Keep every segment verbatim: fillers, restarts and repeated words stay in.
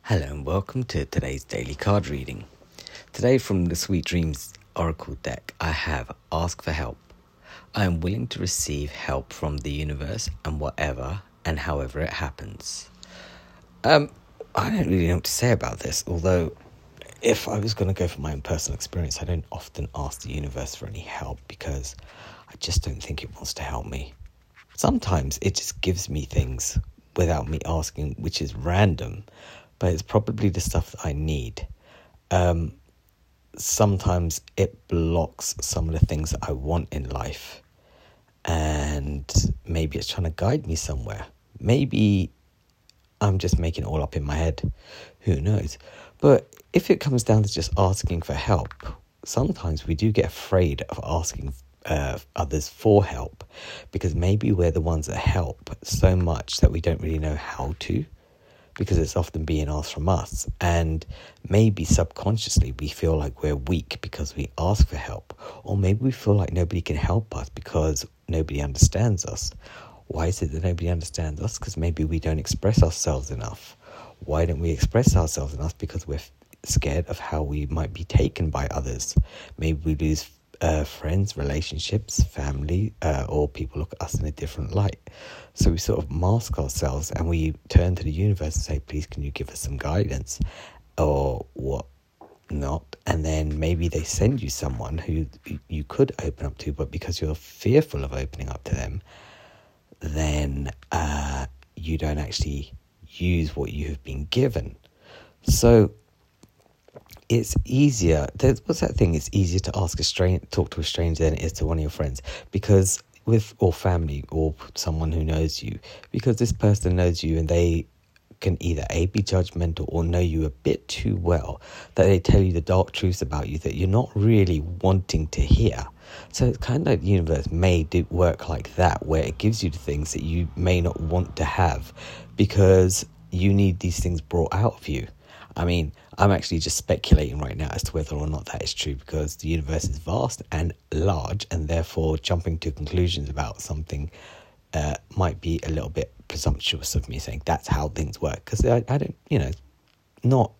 Hello and welcome to today's daily card reading. Today from the Sweet Dreams Oracle deck, I have Ask for Help. I am willing to receive help from the universe and whatever and however it happens. Um, I don't really know what to say about this, although if I was going to go for my own personal experience, I don't often ask the universe for any help because I just don't think it wants to help me. Sometimes it just gives me things without me asking, which is random, but it's probably the stuff that I need. Um, sometimes it blocks some of the things that I want in life, and maybe it's trying to guide me somewhere. Maybe I'm just making it all up in my head. Who knows? But if it comes down to just asking for help, sometimes we do get afraid of asking uh, others for help because maybe we're the ones that help so much that we don't really know how to, because it's often being asked from us, and maybe subconsciously we feel like we're weak because we ask for help, or maybe we feel like nobody can help us because nobody understands us. Why is it that nobody understands us? Because maybe we don't express ourselves enough. Why don't we express ourselves enough? Because we're scared of how we might be taken by others. Maybe we lose uh, friends, relationships, family, uh, or people look at us in a different light. So we sort of mask ourselves and we turn to the universe and say, please, can you give us some guidance or what not? And then maybe they send you someone who you could open up to, but because you're fearful of opening up to them, then uh, you don't actually use what you have been given. So it's easier. What's that thing? It's easier to ask a stranger, talk to a stranger than it is to one of your friends, because with or family or someone who knows you, because this person knows you and they can either A, be judgmental or know you a bit too well, that they tell you the dark truths about you that you're not really wanting to hear. So it's kind of like the universe may do work like that, where it gives you the things that you may not want to have because you need these things brought out of you. I mean, I'm actually just speculating right now as to whether or not that is true, because the universe is vast and large, and therefore jumping to conclusions about something uh, might be a little bit presumptuous of me saying that's how things work, because I, I don't, you know, not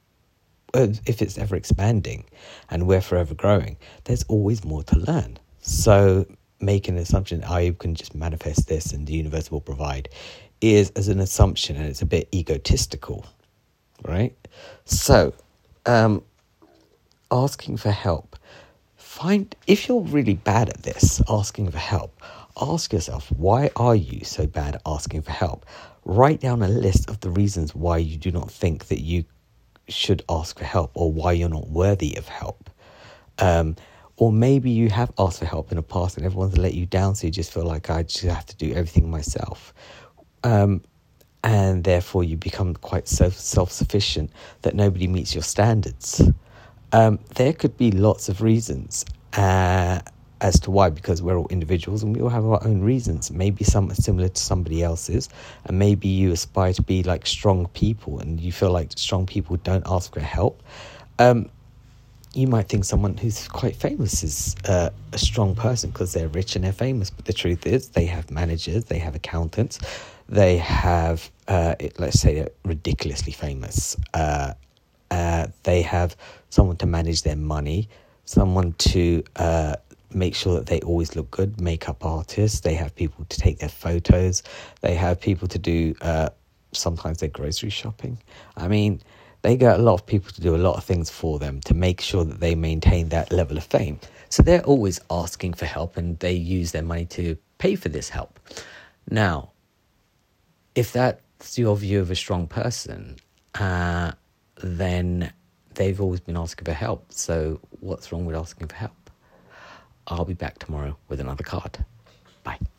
if it's ever expanding and we're forever growing, there's always more to learn. So making an assumption I can just manifest this and the universe will provide is as an assumption, and it's a bit egotistical, right? So um, asking for help. Find, if you're really bad at this, asking for help, ask yourself, why are you so bad at asking for help? Write down a list of the reasons why you do not think that you should ask for help, or why you're not worthy of help. Um, or maybe you have asked for help in the past and everyone's let you down, so you just feel like I just have to do everything myself. Um, and therefore you become quite self, self-sufficient that nobody meets your standards. Um, there could be lots of reasons uh, as to why, because we're all individuals and we all have our own reasons. Maybe some are similar to somebody else's, and maybe you aspire to be like strong people and you feel like strong people don't ask for help. Um, you might think someone who's quite famous is uh, a strong person because they're rich and they're famous, but the truth is they have managers, they have accountants, they have, uh, it, let's say they're ridiculously famous. Uh, uh, they have someone to manage their money, someone to uh, make sure that they always look good, makeup artists, they have people to take their photos, they have people to do uh, sometimes their grocery shopping. I mean, they get a lot of people to do a lot of things for them to make sure that they maintain that level of fame. So they're always asking for help, and they use their money to pay for this help. Now, if that's your view of a strong person, uh, then they've always been asking for help. So what's wrong with asking for help? I'll be back tomorrow with another card. Bye.